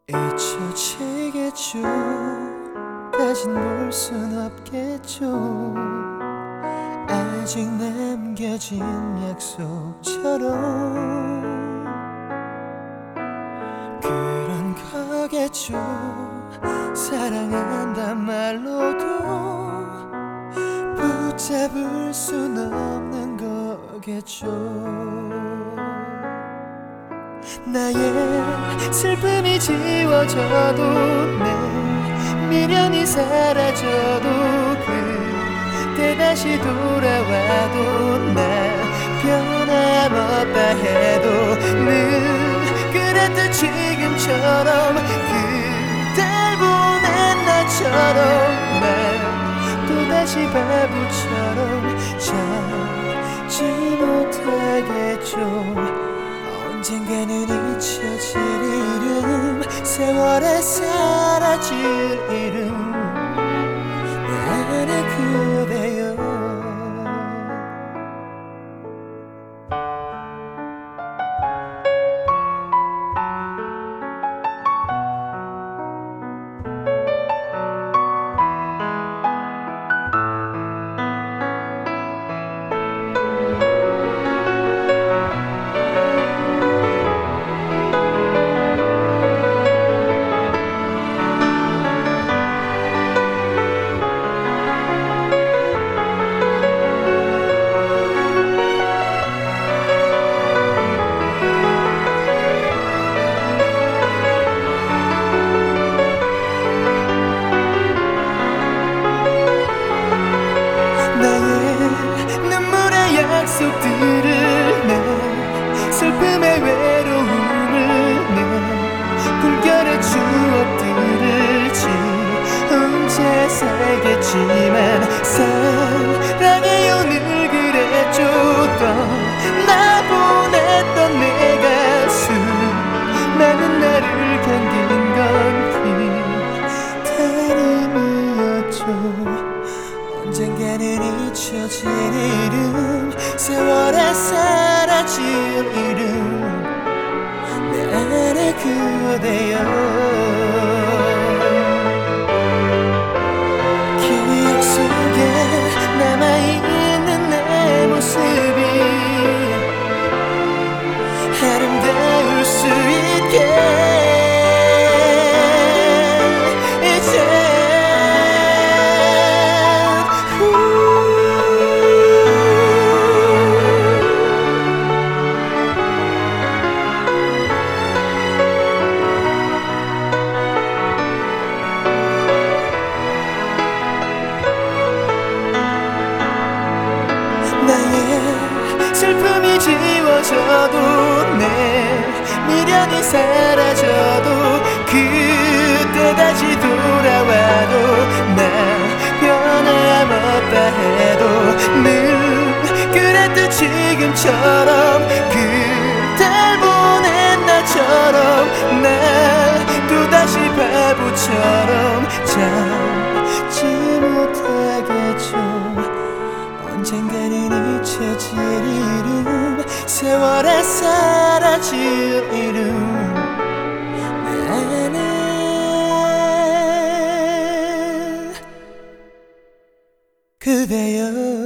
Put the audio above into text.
잊혀지겠죠. 다신 볼 순 없겠죠. 아직 남겨진 약속처럼 그런 거겠죠. 사랑한단 말로도 붙잡을 순 없는 거겠죠. 나의 슬픔이 지워져도 내 미련이 사라져도 그때 다시 돌아와도 나 변함없다 해도 늘 그랬듯 지금처럼 그댈 보낸 나처럼 난 또다시 바보처럼 참지 못하겠죠. 언젠가는 잊혀질 이름, 세월에 사라질 이름, 내 안에 그대여. 약속들을 내 슬픔의 외로움을 내 불결의 추억들을 지운 채 살겠지만 사랑해요 늘 그랬죠. 떠나보냈던 내 가슴 많은 나를 견딘 건 기다림이었죠. 언젠가는 잊혀질 이름, 세월에 사라질 이름, 내 안에 그대여. 기억 속에 남아있는 내 모습이 아름다울 수 있게 슬픔이 지워져도 내 미련이 사라져도 그때 다시 돌아와도 나 변함없다 해도 늘 그랬듯 지금처럼 그댈 보낸 나처럼 나 또다시 바보처럼 참지 못하겠죠. 언젠가는 잊혀질 이름, 세월에 사라질 이름, 내 안에 그대여.